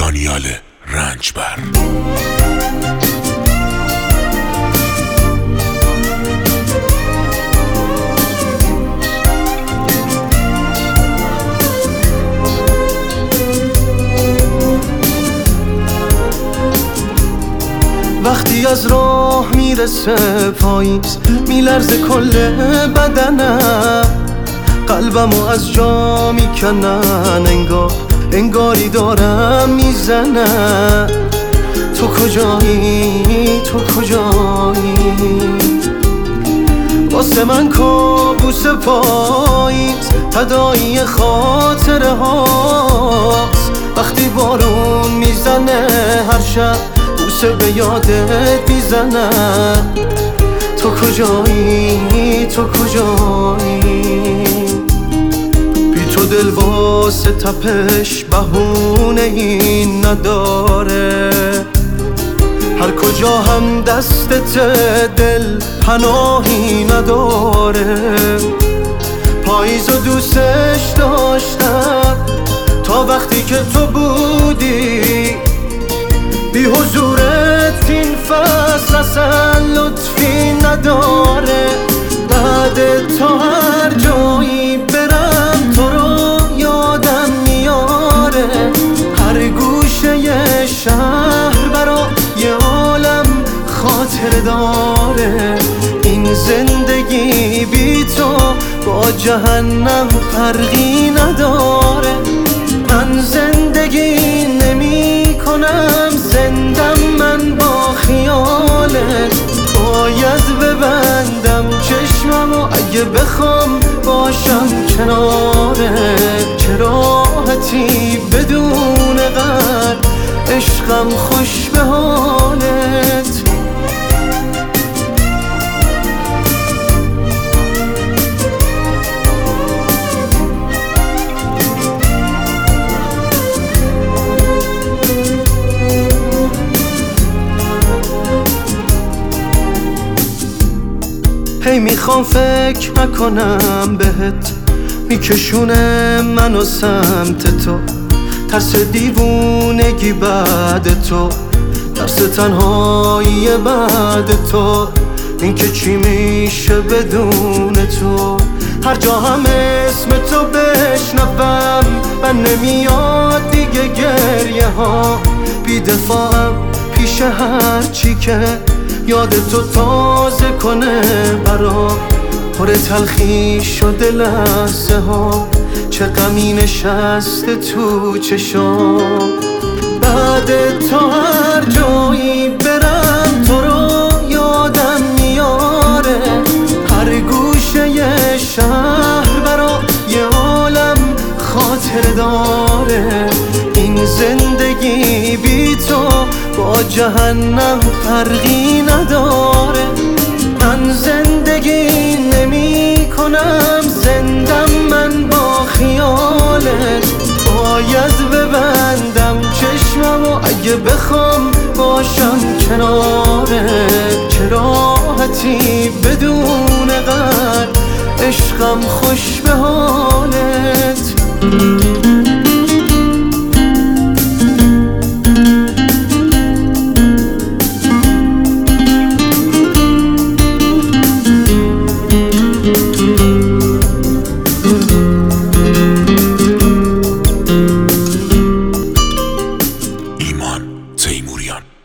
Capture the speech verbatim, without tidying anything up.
دانیال رنجبر. وقتی از راه میرسه پاییز میلرزه کل بدنم، قلبمو از جا میکنن انگار انگاری دارم میزنم. تو کجایی تو کجایی واسه من کابوس پاییز تداعی خاطره هاست. وقتی بارون میزنه هر شب بوسه به یادت میزنم. تو کجایی تو کجایی بی تو دل واسه تپش بهونه این نداره. هر کجا هم دستت دل پناهی نداره. پاییزو دوستش داشتم تا وقتی که تو بودی، بی حضورت این فصل اصلا لطفی نداره. بعد تا هر جایی برم تو رو یادم میاره. هر گوشه ی شهر برا یه عالم خاطره داره. این زندگی بی تو با جهنم فرقی نداره. من زندگی نمی کنم زندم من با خیالت. باید ببندم چشممو اگه بخوام باشم کناره. چه راحتی بدون قدر عشقم خوش به حالت. هی میخوام فکر نکنم بهت، میکشونه منو سمت تو. ترس دیوونگی بعد تو، ترس تنهایی بعد تو. این که چی میشه بدون تو. هر جا هم اسم تو بشنوم من نمیاد دیگه گریه ها. بی دفاعم پیش هر چی که یاد تو تازه کنه برام. پر تلخی شده لحظه ها، چه غمی نشسته تو چشام. بعد تا هر جایی برم تو رو یادم میاره. هر گوشه ی شهر برا یه عالم خاطره داره. این زندگی بی تو با جهنم فرقی نداره. من زندگی نمی کنم زندم من با خیالت. باید ببندم چشممو اگه بخوام باشم کناره. چه راحتی بدون قدر عشقم خوش به حالت. ایمان تیموریان.